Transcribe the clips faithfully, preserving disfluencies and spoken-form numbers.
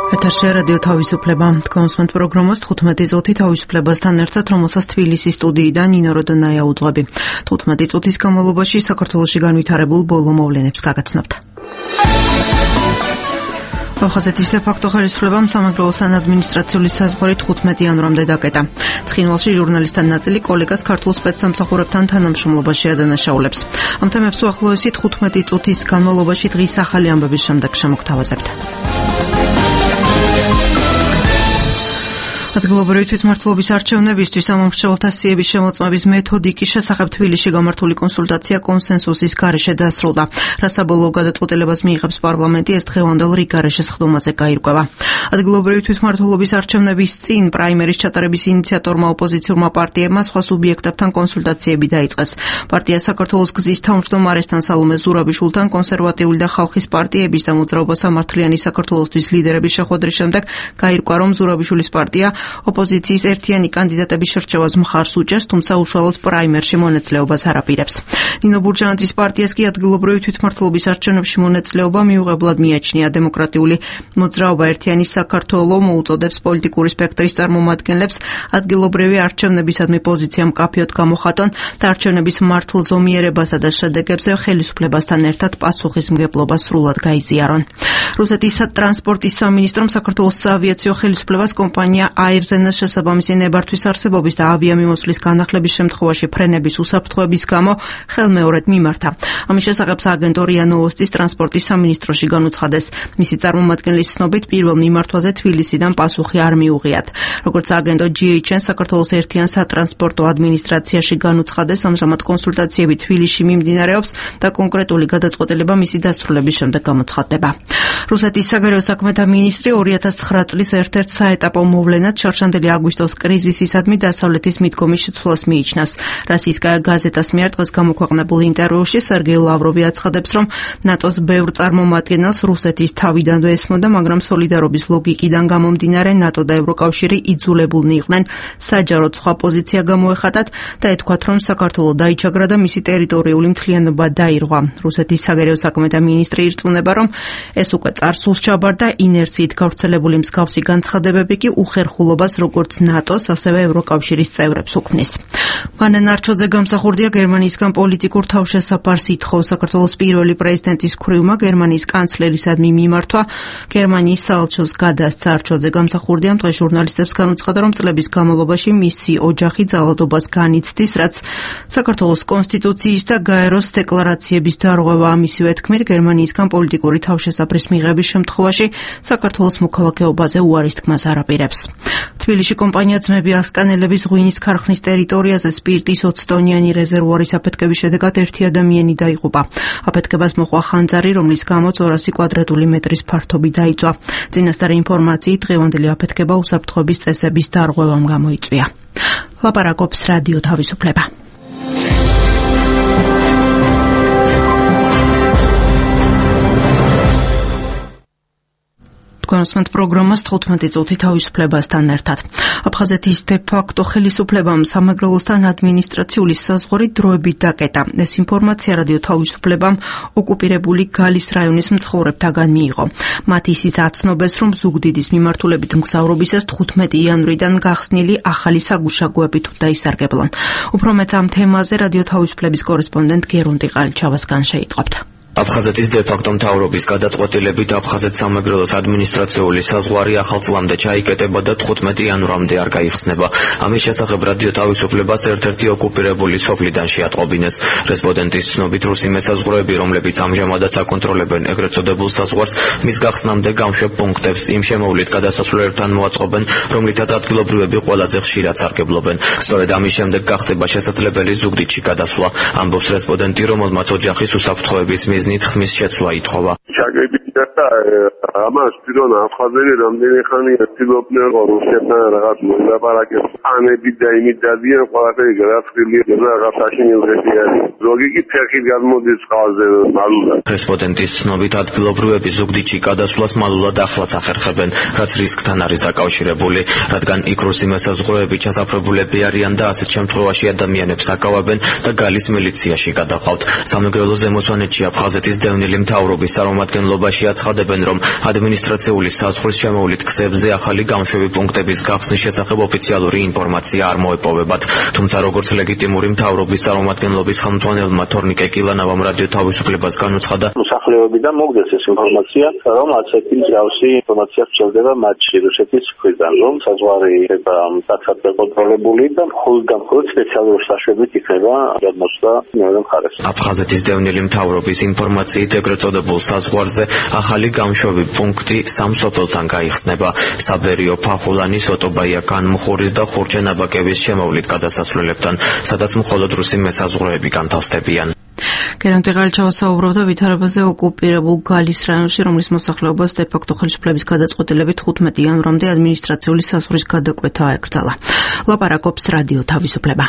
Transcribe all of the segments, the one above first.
ეთერში რადიო თავისუფლება. თქვენს პროგრამას თხუთმეტი წუთი თავისუფლებასთან ერთად, რომელსაც თბილისის სტუდიიდან ნინო როდონაია უძღვები. თხუთმეტი წუთის განმავლობაში საქართველოში განვითარებულ ბოლო მოვლენებს გაგაცნობთ. აფხაზეთის დე-ფაქტო ხელისუფლებამ სამეგრელოსთან ადმინისტრაციული საზღვარი თხუთმეტი იანვრამდე დაკეტა. ცხინვალში ჟურნალისტთა ნაწილი კოლეგას ქართულ სპეცსამსახურებთან თანამშრომლობაში ადანაშაულებს. ამ თემებს უახლოესი თხუთმეტი წუთის განმავლობაში დღის ახალი ამბების შემდეგ შემოგთავაზებთ. ადგილობრივი თვითმმართველობის არჩევნებისთვის სამომრჩეველთა სიების შემოწმების მეთოდიკის შესახებ თბილისში გამართული კონსულტაცია კონსენსუსის გარეშე დასრულდა. რა საბოლოო გადაწყვეტილებას მიიღებს პარლამენტი, ეს დღევანდელ რიგარეშე სხდომაზე გაირკვევა. ადგილობრივი თვითმმართველობის არჩევნების წინ პრაიმერის ჩატარების ინიციატორმა ოპოზიციურმა პარტიებმა სხვა სუბიექტებთან კონსულტაციები დაიწყეს. პარტია საქართველოს გზის თავმჯდომარესთან სალომე ზურაბიშვილთან, კონსერვატიული და ხალხის პარტიების და მოძრაობა სამართლიანი საქართველოსთვის ლიდერების შეხვედრის შემდეგ გაირკვა, რომ ზურაბიშვილის პარტია ოპოზიციის ერთიანი კანდიდატების შერჩევას მხარს უჭერს, თუმცა უშუალოდ პრაიმერში მონაწილეობას არ აპირებს. ნინო ბურჯანაძის პარტიას კი ადგილობრივი თვითმმართველობის არჩევნებში მონაწილეობა მიუღებლად მიაჩნია. დემოკრატიული მოძრაობა ერთიანი საქართველო მოუწოდებს პოლიტიკური სპექტრის წარმომადგენლებს ადგილობრივი არჩევნებისადმი პოზიცია მკაფიოდ გამოხატონ და არჩევნების მართლზომიერებასა და შედეგებზე ხელისუფლებასთან ერთად პასუხისმგებლობა სრულად გაიზიარონ. რუსეთის ტრანსპორტის სამინისტრომ საქართველოს საავიაციო ხელისუფლებას კომპანია აირზენას შესაბამისი ნებართვის არსებობის და ავიამიმოსვლის განახლების შემთხვევაში ფრენების უსაფრთხოების გამო ხელმეორედ მიმართა. ამის შესახებ სააგენტო რია ნოვოსტის ტრანსპორტის სამინისტროში განუცხადეს. მისი წარმომადგენლის ცნობით, პირველ მიმართვაზე თბილისიდან პასუხი არ მიუღიათ. როგორც სააგენტო ჯი ეიჩ ენ საქართველოს ერთიან სატრანსპორტო ადმინისტრაციაში განუცხადეს, ამჟამად კონსულტაციები თბილისში მიმდინარეობს და კონკრეტული გადაწყვეტილება მისი დასრულების შემდეგ გამოცხადდება. რუსეთის საგარეო საქმეთა მინისტრი ორი ათას ცხრა წლის ერთ-ერთ საეტაპო მოვლენად შარშანდელი აგვისტოს კრიზისისადმი დასავლეთის მიდგომის შეცვლას მიიჩნევს. როსიისკაია გაზეტას მიერ დღეს გამოქვეყნებულ ინტერვიუში სერგეი ლავროვი აცხადებს, რომ ნატოს ბევრ წარმომადგენელს რუსეთის თავიდანვე ესმოდა, მაგრამ სოლიდარობის ლოგიკიდან გამომდინარე ნატო და ევროკავშირი იძულებულნი იყვნენ საჯაროდ სხვა პოზიცია გამოეხატათ და ეთქვათ, რომ საქართველო დაიჩაგრა და მისი ტერიტორიული მთლიანობა დაირღვა. რუსეთის საგარეო საქმეთა მინისტრი ირწმუნება, რომ ეს უკვე წარსულს ჩაბარდა, ინერციით გავრცელებული მსგავსი განცხადებები კი უხერხულობას როგორც ნატოს, ასევე ევროკავშირის წევრებს უქმნის. მანე ნარჩოძე გამსახურდია გერმანიისგან პოლიტიკურ თავშესაფარს ითხოვს. საქართველოს პირველი პრეზიდენტის ქვრივმა გერმანიის კანცლერისადმი მიმართვა გერმანიის საელჩოს გადასცა. არჩოძე გამსახურდიამ დღეს ჟურნალისტებს განუცხადა, რომ წლების განმავლობაში მისი ოჯახი ძალადობას განიცდის, რაც საქართველოს კონსტიტუციის და გაეროს დეკლარაციების დარღვევაა. მისივე თქმით, გერმანიისგან პოლიტიკური თავშესაფრის მიღების შემთხვევაში საქართველოს მოქალაქეობაზე უარის თქმას არ აპირებს. თბილისში კომპანია ძმები ასკანელების ღვინის ქარხნის ტერიტორიაზე სპირტის ოცი ტონიანი რეზერვუარის აფეთქების შედეგად ერთი ადამიანი დაიღუპა. აფეთქებას მოყვა ხანძარი, რომლის გამოც ორასი კვადრატული მეტრის ფართობი დაიწვა. წინასწარი ინფორმაციით, დღევანდელი აფეთქება უსაფრთხოების წესების დარღვევამ გამოიწვია. ლაპარაკობს რადიო თავისუფლება. თქვენს პროგრამას თხუთმეტი წუთი თავისუფლებასთან ერთად. აფხაზეთის დე-ფაქტო ხელისუფლებამ სამეგრელოსთან ადმინისტრაციული საზღვარი დროებით დაკეტა. ეს ინფორმაცია რადიო თავისუფლებამ ოკუპირებული გალის რაიონის მცხოვრებთაგან მიიღო. მათ ისიც აცნობეს, რომ ზუგდიდის მიმართულებით მგზავრობისას თხუთმეტი იანვრიდან გახსნილი ახალი საგუშაგოებით დაისარგებლონ. უფრო მეტ ამ თემაზე რადიო თავისუფლების კორესპონდენტ გერუნტი ყალიჩავასგან შეიტყობთ. აფხაზეთის დე-ფაქტო მთავრობის გადაწყვეტილებით აფხაზეთ სამეგრელოს ადმინისტრაციული საზღვარი ახალ წლამდე ჩაიკეტება და თხუთმეტი იანვრამდე არ გაიხსნება. ამის შესახებ რადიო თავისუფლებას ერთ-ერთი ოკუპირებული სოფლიდან შეატყობინეს. რესპონდენტის ცნობით, რუსი მესაზღვრეები, რომლებიც ამჟამადაც აკონტროლებენ ეგრეთ წოდებულ საზღვარს, მის გახსნამდე გამშვებ პუნქტებს იმ შემოვლით გადასასვლელებთან მოაწყობენ, რომლითაც ადგილობრივები ყველაზე ხშირად სარგებლობენ. სწორედ ამის შემდეგ გახდება შესაძლებელი ზუგდიდში გადასვლა. ამბობს რესპონდენტი, რომელმაც ოჯახის უსაფრთხოების მიზნით ხმის შეცვლა ითხოვა. და ამას პირონ აფხაზები რამდენი ხანია ცდილობდნენ რუსეთთან რაღაც მოლაპარაკებს ანები და იმით დადიან ყველაფერი გადაწყვეტილია და რაღაც აშინებელია. ზოგი კი ფეხით გამოდის ყალზე მალულად. რესპონდენტის ცნობით ადგილობრივები ზუგდიდში გადასვლას მალულად ახლაც ახერხებენ, რაც რისკთან არის დაკავშირებული, რადგან იქ რუსი მესაზღვრეები ჩასაფრებულები არიან და ასეთ შემთხვევაში ადამიანებს აკავებენ და გალის მილიციაში გადაყავთ. სამეგრელო ზემოსვანეთში აფხაზეთის დევნილი მთავრობის წარმომადგენლები წარმომადგენლობაში აცხადებენ, რომ ადმინისტრაციული საზღვრის შემოვლით გზებზე ახალი გამშვები პუნქტების გახსნის შესახებ ოფიციალური ინფორმაცია არ მოეპოვებათ. თუმცა როგორც ლეგიტიმური მთავრობის წარმომადგენლობის ხელმძღვანელმა თორნიკე კილანავამ რადიო თავისუფლებას განუცხადა, მოსახლეობიდან მოგდეს ეს ინფორმაცია, რომ ასეთი მსგავსი ინფორმაცია ვრცელდება მათში რუსეთის მხრიდან, რომ საზღვარი იქნება დაცავად კონტროლებული და მხოლოდ და მხოლოდ სპეციალური საშვებით იქნება გადმოსვლა მეორე მხარეს. აფხაზეთის დევნილი მთავრობის ინფორმაციით ეგრეთ წოდებულ საზღვარზე ახალი გამშვები პუნქტი სამ სოფელთან გაიხსნება. საბერიო, ფახულანი, სოტობაია, განმხურის და ხურჩენაბაკების შემოვლით გადასასვლელებთან, სადაც მხოლოდ რუსი მესაზღვრეები განთავსდებიან. გერანტი ღალჩავა საუბრობდა ვითარებაზე ოკუპირებულ გალის რაიონში, რომლის მოსახლეობას დე-ფაქტო ხელისუფლების გადაწყვეტილებით თხუთმეტი იანვრამდე ადმინისტრაციული საზღვრის გადაკვეთა აეკრძალა. ლაპარაკობს რადიო თავისუფლება.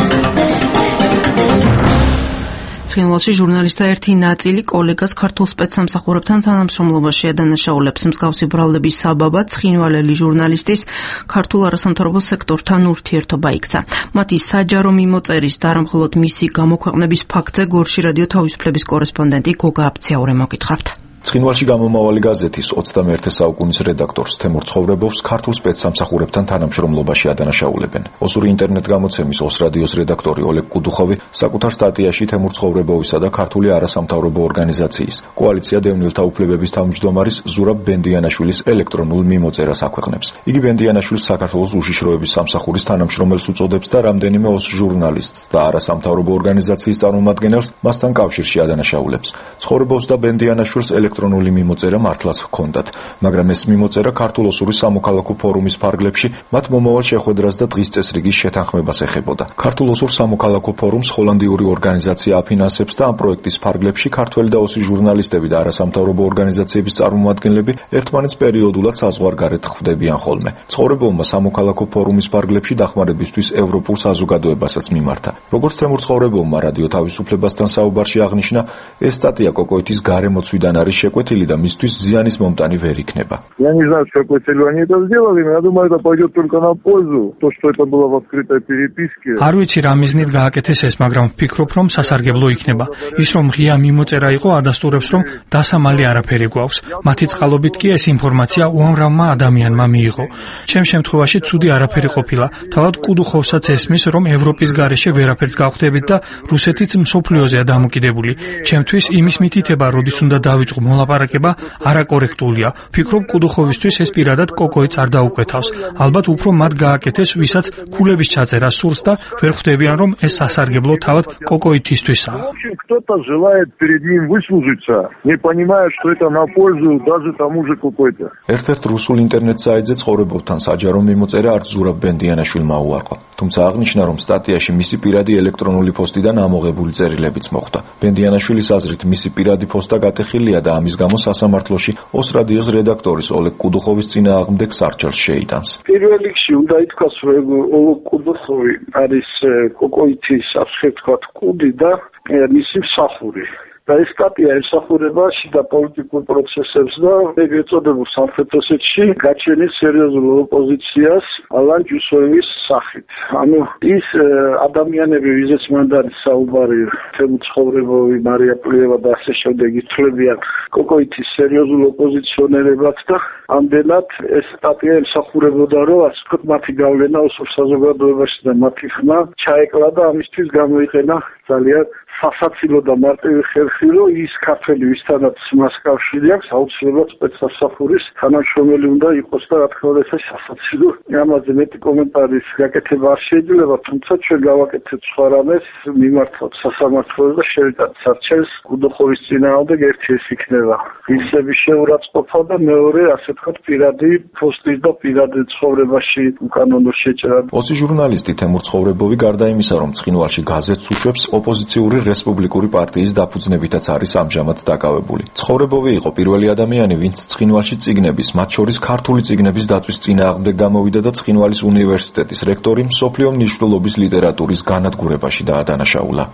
ცხინვალში ჟურნალისტთა ერთი ნაწილი კოლეგას ქართულ სპეცსამსახურებთან თანამშრომლობაში ადანაშაულებს. მსგავსი ბრალდების საბაბად ცხინვალელი ჟურნალისტის ქართულ არასამთავრობო სექტორთან ურთიერთობა იქცა. მათი საჯარო მიმოწერის და არა მხოლოდ მისი გამოქვეყნების ფაქტზე გორში რადიო თავისუფლების კორესპონდენტი გოგა აფციაური მოგითხრობთ. ცხინვალში გამომავალი გაზეთის ოცდამეერთე საუკუნის რედაქტორს თემურ ცხოვრებოვს ქართულ სპეცსამსახურებთან თანამშრომლობაში ადანაშაულებენ. ოსური ინტერნეტ გამოცემის ოს რადიოს რედაქტორი ოლეგ კუდუხოვი საკუთარ სტატიაში თემურ ცხოვრებოვისა და ქართული არასამთავრობო ორგანიზაციის კოალიცია დევნილთა უფლებების თავმჯდომარის ზურაბ ბენდიანაშვილის ელექტრონულ მიმოწერას აქვეყნებს. იგი ბენდიანაშვილს საქართველოს უშიშროების სამსახურის თანამშრომელს უწოდებს და რამდენიმე ოს ჟურნალისტს და არასამთავრობო ორგანიზაციის წარმომადგენელს მასთან კავშირში ადანაშაულებს. ცხოვრებოვს და ბენდიანაშვილს ელექტრონული მიმოწერა მართლაც ჰქონდათ, მაგრამ ეს მიმოწერა ქართულ ოსური სამოქალაქო ფორუმის ფარგლებში მათ მომავალ შეხვედრას და დღის წესრიგის შეთანხმებას ეხებოდა. ქართულ ოსურ სამოქალაქო ფორუმს ჰოლანდიური ორგანიზაცია აფინანსებს და ამ პროექტის ფარგლებში ქართველი და ოსი ჟურნალისტები და არასამთავრობო ორგანიზაციების წარმომადგენლები ერთმანეთს პერიოდულად საზღვარგარეთ ხვდებიან ხოლმე. ცხოვრებოვმა სამოქალაქო ფორუმის ფარგლებში დახმარებისთვის ევროპულ საზოგადოებასაც მიმართა. როგორც თემურ ცხოვრებოვმა რადიო თავისუფლებასთან საუბარში აღნიშნა, ეს სტატია კოკოითის გარემოცვიდან არის შეკვეთილი და მისთვის ზიანის მომტანი ვერ იქნება. Я не знаю, с какой целью они это сделали, но я думаю, это пойдет только на пользу, то, что это было в открытой переписке. არ ვიცი რა მიზნით გააკეთეს ეს, მაგრამ ვფიქრობ, რომ სასარგებლო იქნება. ის რომ ღია მიმოწერა იყო, ადასტურებს, რომ დასამალი არაფერი გვაქვს. მათი წყალობით კი ეს ინფორმაცია უამრავმა ადამიანმა მიიღო. ჩემ შემთხვევაში ცუდი არაფერი ყოფილა. თავად კუდუხოვსაც ესმის, რომ ევროპის გარეშე ვერაფერს გავხდებით და რუსეთიც მსოფლიოზეა დამოკიდებული. ჩემთვის იმის მითითება, როდის უნდა დავიწყო მოლაპარაკება, არაკორექტულია. ფიქრობ, კუდუხოვისთვის ეს პირადად კოკოიც არ დაუკვეთავს. ალბათ უფრო მათ გააკეთეს, ვისაც ქულების ჩაწერა სურს და ვერ ხვდებიან, რომ ეს სასარგებლო თავად კოკოითისთვისაა. Кто-то желает перед ним выслужиться, не понимая, что это на пользу даже тому же кокойту. ერთ-ერთ რუსულ ინტერნეტ საიტზე ცხოვრებოვთან საჯარო მიმოწერა არც ზურაბ ბენდიანაშვილმა უარყო. თუმცა აღნიშნა, რომ სტატიაში მისი პირადი ელექტრონული პოსტიდან ამოღებული წერილებიც მოხვდა. ბენდიანაშვილის აზრით, მისი პირადი პოსტა გატეხილია და ამის გამო სასამართლოში ოს რადიოს რედაქტორის ოლეგ კუდუხოვის წინააღმდეგ სარჩელს შეიტანს. პირველ რიგში უნდა ითქვას, რომ ოლეგ კუდუხოვი არის კოკოითის ასე ვთქვათ კუდი და მისი მსახური. და ეს სტატია ემსახურება შიდა პოლიტიკურ პროცესებს და ეგრეთ წოდებულ სამხრეთ ოსეთში გაჩენის სერიოზულ ოპოზიციას ალან ჯუსოევის სახით. ანუ ის ადამიანები, ვიზეც მანდარი საუბარი, თემურ ცხოვრებოვი, მარია პლიევა და ასე შემდეგ ითვლებიან კოკოითის სერიოზულ ოპოზიციონერებად და ამდენად ეს სტატია ემსახურებოდა, რომ ასე ვთქვათ, მათი გავლენა ოსურ საზოგადოებაში და მათი ხმა ჩაეკლა და ამისთვის გამოიყენა ძალიან სასაცილო და მარტივი ხერხი, რომ ის ქართველი, ვისთანაც მას კავშირი აქვს, აუცილებლად სპეცსამსახურის თანამშრომელი უნდა იყოს და რა თქმა უნდა ეს სასაცილო. ამაზე მეტი კომენტარის გაკეთება არ შეიძლება, თუმცა ჩვენ გავაკეთეთ სხვა რამეს, მიმართოთ სასამართლოს და შევიტანთ სარჩელს კუდუხოვის წინააღმდეგ. ერთი ეს იქნება ისები შეურაცხყოფა და მეორე, ასე ვთქვათ, პირადი პოსტის და პირადი ცხოვრებაში უკანონო შეჭრა. ოსი ჟურნალისტი თემურ ცხოვრებოვი გარდა იმისა, რომ ცხინვალში გაზეთს უშვებს, ოპოზიციური რესპუბლიკური პარტიის დაფუძნებითაც არის ამჟამად დაკავებული. ცხოვრებოვი იყო პირველი ადამიანი, ვინც ცხინვალში წიგნების, მათ შორის ქართული წიგნების დაწვის წინააღმდეგ გამოვიდა და ცხინვალის უნივერსიტეტის რექტორი მსოფლიო მნიშვნელობის ლიტერატურის განადგურებაში დაადანაშაულა.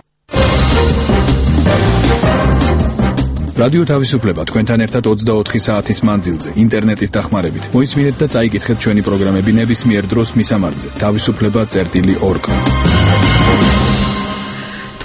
რადიო თავისუფლება თქვენთან ერთად ოცდაოთხი საათის მანძილზე ინტერნეტის დახმარებით. მოისმინეთ და წაიკითხეთ ჩვენი პროგრამები ნებისმიერ დროს მისამართზე. თავისუფლება წერტილი ორ.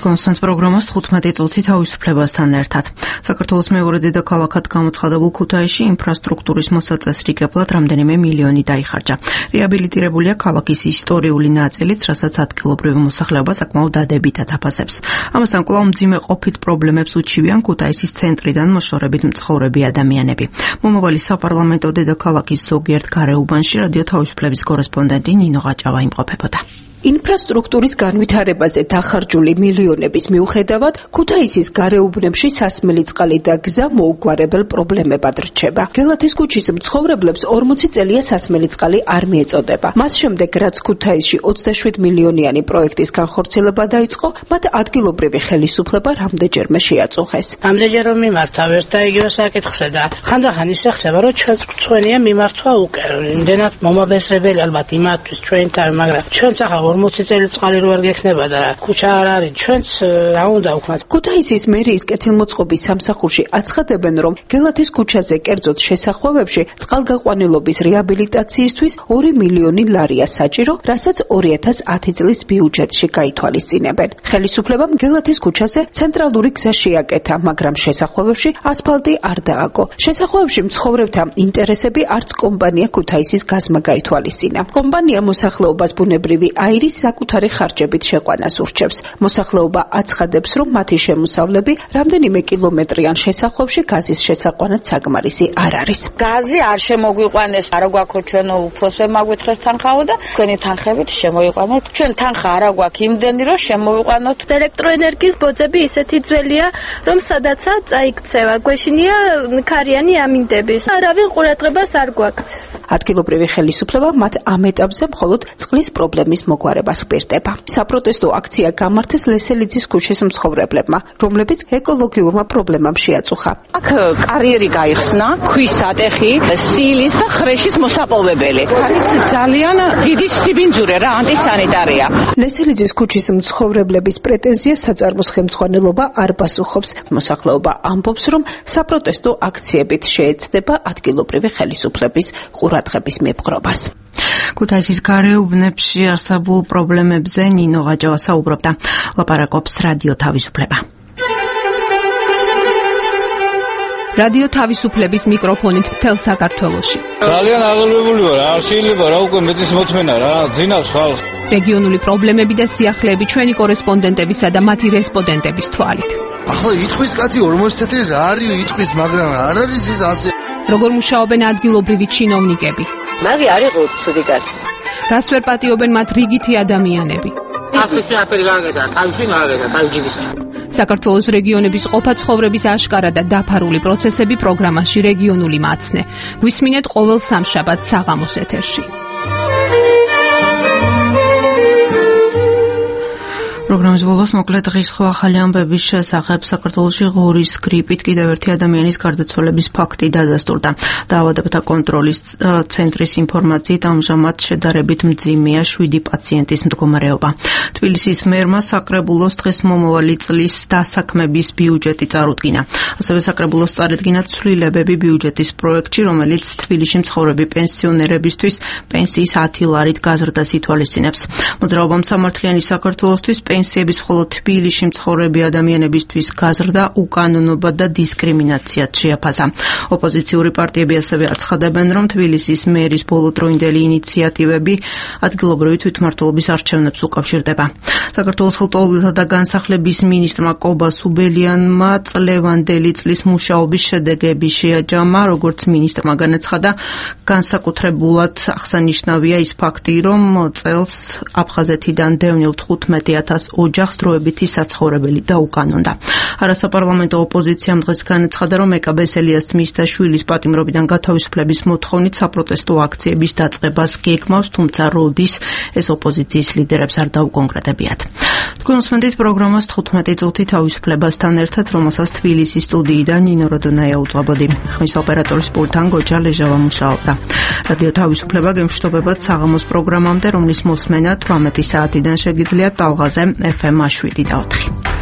კონსტანტ პროგრამას თხუთმეტი წუთი თავისუფლებასთან ერთად. საქართველოს მეორე დედაქალაქად გამოცხადებულ ქუთაისში ინფრასტრუქტურის მოსაწესრიგებლად რამდენიმე მილიონი დაიხარჯა. რეაბილიტირებულია ქალაქის ისტორიული ნაწილიც, რასაც ადგილობრივი მოსახლეობა საკმაოდ დადებითად აფასებს. ამასთან კვლავ მძიმე ყოფით პრობლემებს უჩივიან ქუთაისის ცენტრიდან მოშორებით მცხოვრები ადამიანები. მომავალი საპარლამენტო დედაქალაქის ზოგიერთ გარეუბანში რადიო თავისუფლების კორესპონდენტი ნინო გაჭავა იმყოფებოდა. ინფრასტრუქტურის განვითარებაზე დახარჯული მილიონების მიუხედავად, ქუთაისის გარეუბნებში სასმელი წყალი და გზა მოუგვარებელ პრობლემებად რჩება. გელათის ქუჩის მცხოვრებლებს ორმოცი წელია სასმელი წყალი არ მიეწოდება. მას შემდეგ, რაც ქუთაისში ოცდაშვიდ მილიონიანი პროექტის განხორციელება დაიწყო, მათ ადგილობრივი ხელისუფლება რამდენჯერმე შეაწუხეს. ამდენჯერ რომ მიმართა ერთ და იგივე საკითხზე და ხანდახან ისე ხდება, რომ ჩვენც გვცხვენია მიმართვა უკვე. იმდენად მომაბესრებელი ალბათ იმათთვის ჩვენთან, მაგრამ ჩვენც ახლა ორმოცი წელი წყალი რო არ გექნება და ქუჩა არ არის, ჩვენც რა უნდა ვქნათ. ქუთაისის მერიის კეთილმოწყობის სამსახურში აცხადებენ, რომ გელათის ქუჩაზე კერძოდ შესახვევებში წყალგაყვანილობის რეაბილიტაციისთვის ორი მილიონი ლარია საჭირო, რასაც ორი ათას ათი წლის ბიუჯეტში გაითვალისწინებენ. ხელისუფლებამ გელათის ქუჩაზე ცენტრალური გზა შეაკეთა, მაგრამ შესახვევებში ასფალტი არ დააგო. შესახვევებში მცხოვრებთა ინტერესები არც კომპანია ქუთაისის გაზმა გაითვალისწინა. კომპანია მოსახლეობას ბუნებრივი აირი საკუთარი ხარჯებით შეყვანას ურჩევს. მოსახლეობა აცხადებს, რომ მათი შემოსავლები რამდენიმე კილომეტრიან შესახვევში გაზის შესაყვანად საკმარისი არ არის. გაზი არ შემოგვიყვანეს, არა გვაქვს ჩვენ უფროსებმა გვითხრეს თანხაო და თქვენი თანხებით შემოიყვანეთ. ჩვენ თანხა არა გვაქვს იმდენი, რომ შემოვიყვანოთ. ელექტროენერგიის ბოძები ისეთი ძველია, რომ სადაცა წაიქცევა. გვეშინია ქარიანი ამინდების. არავინ ყურადღებას არ გვაქცევს. ადგილობრივი ხელისუფლება მათ ამ ეტაპზე მხოლოდ წყლის პრობლემის მოგვარებას პირდება. საპროტესტო აქცია გამართეს ლესელიძის ქუჩის მცხოვრებლებმა, რომლებიც ეკოლოგიურმა პრობლემამ შეაწუხა. აქ კარიერი გაიხსნა, ქვის სატეხი, სილის და ხრეშის მოსაპოვებელი. არის ძალიან დიდი სიბინძურე რა, ანტისანიტარია. ლესელიძის ქუჩის მცხოვრებლების პრეტენზიას საწარმოს ხელმძღვანელობა არ პასუხობს. მოსახლეობა ამბობს, რომ საპროტესტო აქციებით შეეცდება ადგილობრივი ხელისუფლების ყურადღების მიპყრობას. ქუთაისის გარეუბნებში არსებულ პრობლემებზე ნინო გაჭავა საუბრობდა. ლაპარაკობს რადიო თავისუფლება. რადიო თავისუფლების მიკროფონით მთელ საქართველოში. ძალიან აღელვებული ვარ, არ შეიძლება რა უკვე მეტის მოთმენა რა, ძინავს ხალხს. რეგიონული პრობლემები და სიახლეები ჩვენი კორესპონდენტებისა და მათი რესპონდენტების თვალით. ახლა იტყვის კაცი ორმოცი წელი რა არის იტყვის, მაგრამ არ არის ის ასე. როგორ მუშაობენ ადგილობრივი ჩინოვნიკები? მაგი არის ცუდი კაცი. რას ვერ პატიობენ მათ რიგითი ადამიანები? ახლა აფერი გაგედა, თავში გაგედა, თავჯიბის. საქართველოს რეგიონების ყოფა ცხოვრების აშკარა და დაფარული პროცესები პროგრამაში რეგიონული მაცნე. გვისმინეთ ყოველ სამშაბათს საღამოს ეთერში. პროგრამის ბოლოს მოკლედ დღის სხვა ახალი ამბების შესახებ საქართველოში ღორის გრიპით კიდევ ერთი ადამიანის გარდაცვალების ფაქტი დადასტურდა. დაავადებათა კონტროლის ცენტრის ინფორმაციით ამჟამად შედარებით მძიმეა შვიდი პაციენტის მდგომარეობა. თბილისის მერმა საკრებულოს დღეს მომავალი წლის დასაქმების ბიუჯეტი წარუდგინა. ასევე საკრებულოს წარედგინა ცვლილებები ბიუჯეტის პროექტში, რომელიც თბილისში მცხოვრები პენსიონერებისთვის პენსიის ათი ლარით გაზრდას ითვალისწინებს. მოძრაობამ სამართლიანი საქართველოსთვის პენსიების მხოლოდ თბილისში მცხოვრები ადამიანებისთვის გაზრდა უკანონობა და დისკრიმინაციად შეაფასა. ოპოზიციური პარტიები ასევე აცხადებენ, რომ თბილისის მერის ბოლოდროინდელი ინიციატივები ადგილობრივი თვითმმართველობის არჩევნებს უკავშირდება. საქართველოს ხელტოვალთა და განსახლების მინისტრმა კობა სუბელიანმა წლევანდელი წლის მუშაობის შედეგები შეაჯამა, როგორც მინისტრმა განაცხადა, განსაკუთრებულად აღსანიშნავია ის ფაქტი, რომ წელს აფხაზეთიდან დევნილ თხუთმეტი ათას ოჯახს დროებითი საცხოვრებელი დაუკანონდა. არასაპარლამენტო ოპოზიციამ დღეს განაცხადა, რომ ეკაბ ელიას ძმის და შვილის პატიმრობიდან გათავისუფლების მოთხოვნით საპროტესტო აქციების დაწყებას გეგმავს, თუმცა როდის ეს ოპოზიციის ლიდერებს არ დაუკონკრეტებიათ. თქვენ უსმენთ პროგრამას თხუთმეტი წუთი თავისუფლებასთან ერთად, რომელსაც თბილისის სტუდიიდან ნინო როდონაია უძღვებოდი. ხმის ოპერატორის პულტთან გოჯა ლეჟავა მუშაობდა. რადიო თავისუფლება გემშვიდობებად საღამოს პროგრამამდე, რომლის მოსმენა თვრამეტი საათიდან შეგიძლიათ ტალღაზე ეფ ემ შვიდი და ოთხი.